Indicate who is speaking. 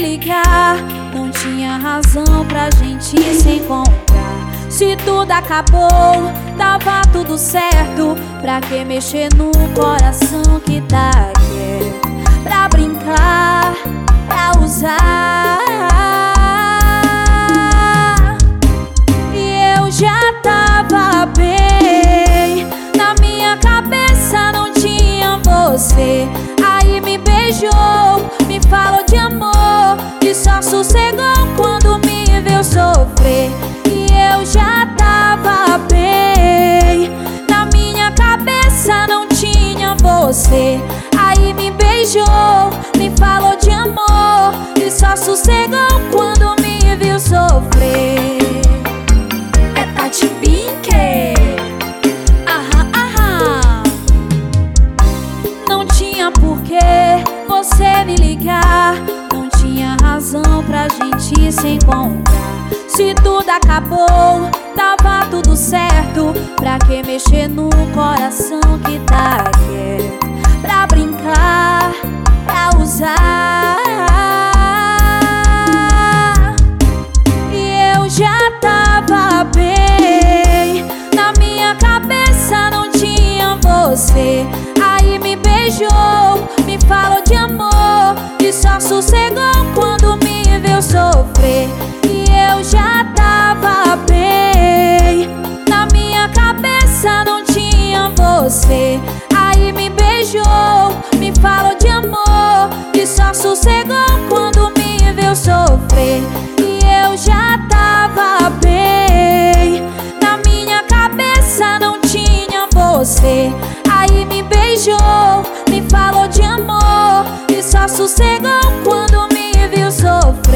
Speaker 1: ligar, não tinha razão pra gente se encontrar. Se tudo acabou, tava tudo certo. Pra que mexer no coração que tá quieto? Pra brincar, pra usar. E eu já tava bem, na minha cabeça não tinha você. Aí me beijou, me falou de amor, e só sossegou quando me viu sofrer. E eu já tava bem, na minha cabeça não tinha você. Aí me beijou, me falou de amor, e só sossegou quando me viu sofrer. É Tati Pink. Não tinha porquê você me ligar, não tinha razão pra gente se encontrar. Se tudo acabou, tava tudo certo. Pra que mexer no coração que tá quieto? Pra brincar, pra usar. E eu já tava bem, na minha cabeça não tinha você. Aí me beijou, me falou de amor, e só sossegou quando me viu sofrer. E eu já tava bem, na minha cabeça não tinha você. Aí me beijou, me falou de amor, e só sossegou quando me viu sofrer. E eu já tava bem, na minha cabeça não tinha você. Aí me beijou, me falou de amor, e só sossegou quando me viu sofrer.